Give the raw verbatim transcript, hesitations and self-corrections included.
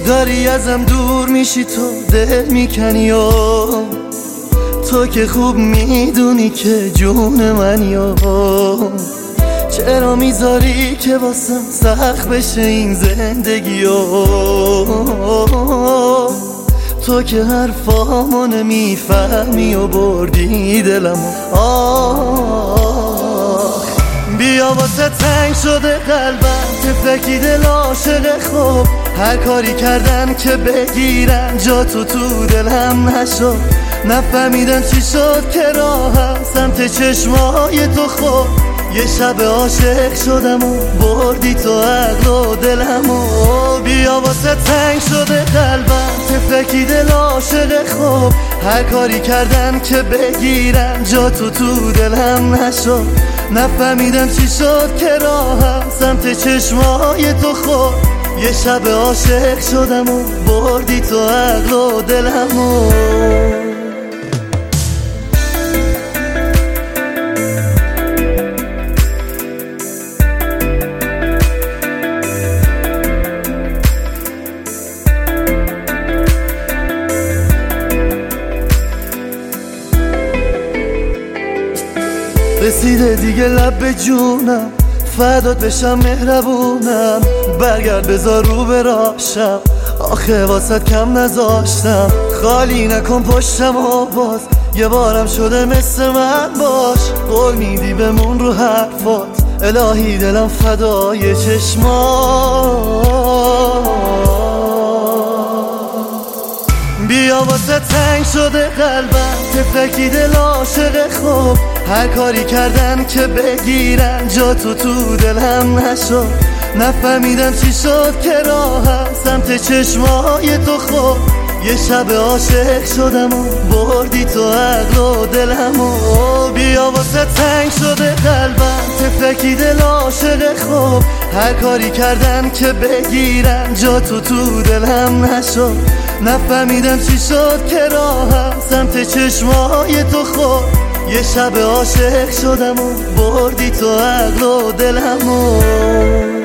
داری ازم دور میشی، تو دل میکنی و تو که خوب میدونی که جون منی و چرا میذاری که واسم سخت بشه این زندگی و تو که حرفامو نمیفهمی و بردی دلم. آه بیا واسه تنگ شده قلبم، تفلکی دل عاشق خوب، هر کاری کردن که بگیرن جا تو تو دلم نشد. نفهمیدم چی شد که راهم سمت چشمای تو خود، یه شب عاشق شدم و بردی تو عقل و دلم و بیا واسه تنگ شده قلبم، تفلکی دل عاشق خوب، هر کاری کردن که بگیرن جا تو تو دلم نشد. نفهمیدم چی شد که راهم سمت چشمای تو خود، یه شب عاشق شدم و بردی تو عقل و دلم و رسیده دیگه لب به جونم، فدات بشم مهربونم، برگرد بذار رو براشم، آخه واسط کم نذاشتم، خالی نکن پشتم و باز یه بارم شده مثل من باش، قول میدی بمون رو حرفات، الهی دلم فدای چشمات. بیا واسه تنگ شده قلبم، تفلکی دل عاشق خوب، هر کاری کردن که بگیرن جا تو تو دلم نشد. نفهمیدم چی شد که راهم سمت چشمای تو خود، یه شب عاشق شدم و بردی تو عقل و دلم و بیا واسه تنگ شده قلبم، تفلکی دل عاشق خوب، هر کاری کردن که بگیرن جا تو تو دلم نشد. نفهمیدم چی شد که راهم سمت چشمای تو خود، یه شب عاشق شدم و بردی تو عقل و دلم و